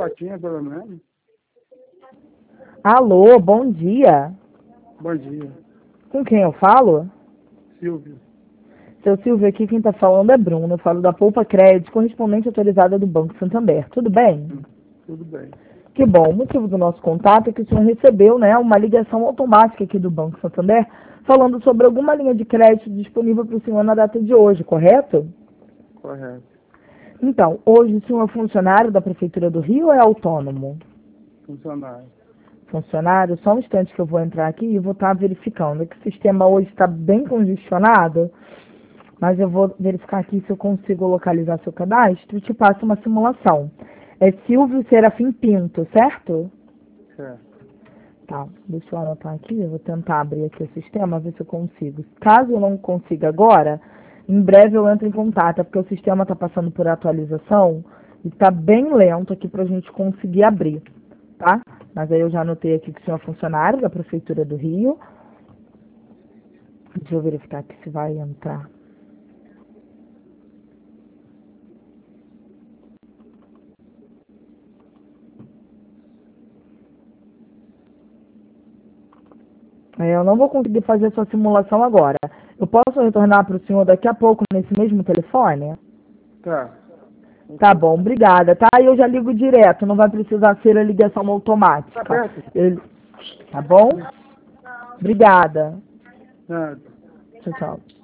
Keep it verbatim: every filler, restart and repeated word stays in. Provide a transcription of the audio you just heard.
fotinha, pelo menos. Alô, bom dia. Bom dia. Com quem eu falo? Silvio. Seu Silvio, aqui quem está falando é Bruno. Eu falo da Poupa Crédito, correspondente autorizada do Banco Santander. Tudo bem? Hum, Tudo bem. Que bom. O motivo do nosso contato é que o senhor recebeu, né, uma ligação automática aqui do Banco Santander falando sobre alguma linha de crédito disponível para o senhor na data de hoje, correto? Correto. Então, hoje o senhor é funcionário da Prefeitura do Rio ou é autônomo? Funcionário. Funcionário, só um instante que eu vou entrar aqui e vou estar verificando. É que o sistema hoje está bem congestionado, mas eu vou verificar aqui se eu consigo localizar seu cadastro e te passo uma simulação. É Silvio Serafim Pinto, certo? Certo. Tá, deixa eu anotar aqui, eu vou tentar abrir aqui o sistema, ver se eu consigo. Caso eu não consiga agora, em breve eu entro em contato, é porque o sistema está passando por atualização e está bem lento aqui para a gente conseguir abrir, tá? Mas aí eu já anotei aqui que o senhor é funcionário da Prefeitura do Rio. Deixa eu verificar aqui se vai entrar. É, eu não vou conseguir fazer essa simulação agora. Eu posso retornar para o senhor daqui a pouco nesse mesmo telefone? Tá. Tá bom, obrigada, tá? E eu já ligo direto, não vai precisar ser a ligação Tá automática. perto? Eu- Tá bom? Obrigada. Nada. Tchau, tchau.